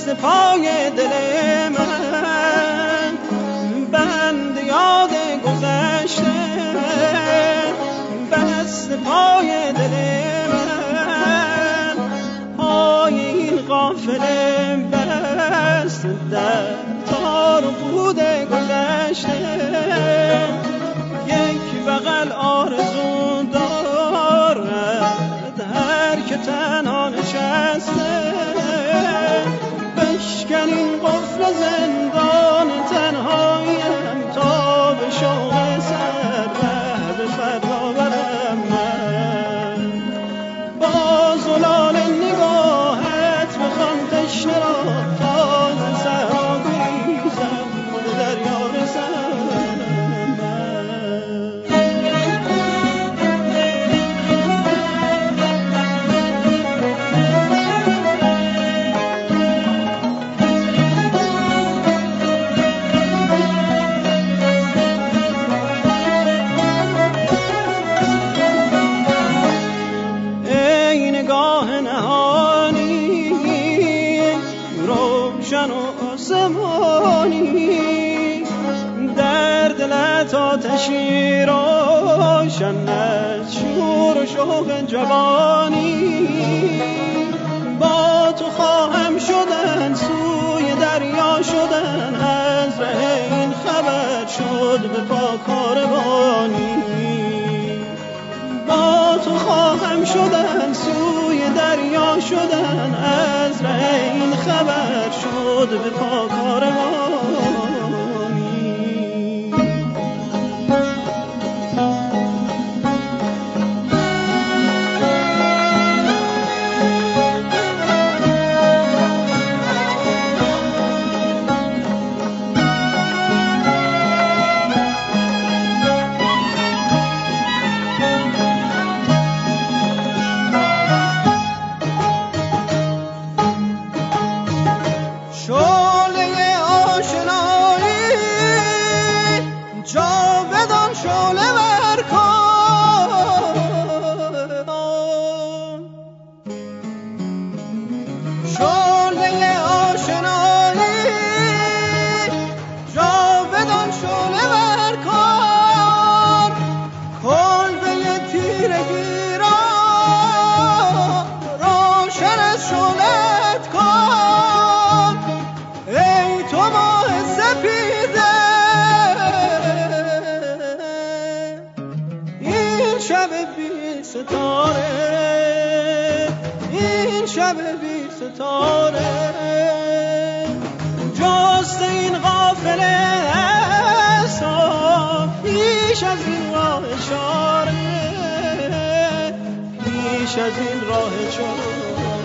دست پای دل من بند یاد گذشته، دست پای دل من پای این قافله بست در تار و پود گذشته. یک بغل آرزو دارد هر که تنها نشسته، بشکن این قفل زندان تنهاییم تا به شوق سر به فردا برم من. با زلال نگاهت بخوان تشنه را تازه صحرا گریزم به دریا رسم. روشن و آسمانی در دلت آتشی روشن از شور و شوق جوانی. با تو خواهم شدن سوی دریا شدن، از ره این خبر شد به پا کاروانی. با تو خواهم شدن سوی دریا شدن، از ره این خبر شد به پا کاروانی. این شب بی ستاره جست این غافله است، پیش از این راه اشاره، پیش از این راه اشاره.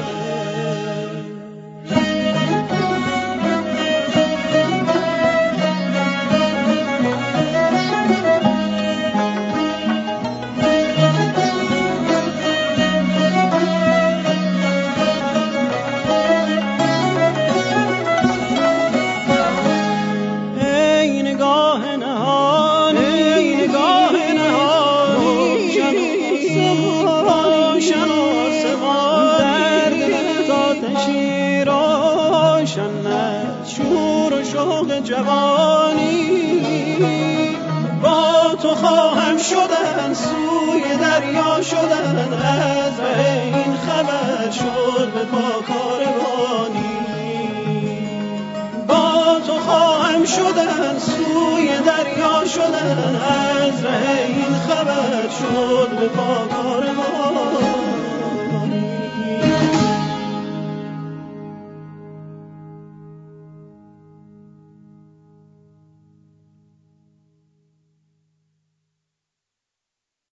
شور و شوق جوانی با تو خواهم شدن سوی دریا شدن، از این خبر شد به پا کاروانی. با تو خواهم شدن سوی دریا شدن، از این خبر شد به پا کاروانی.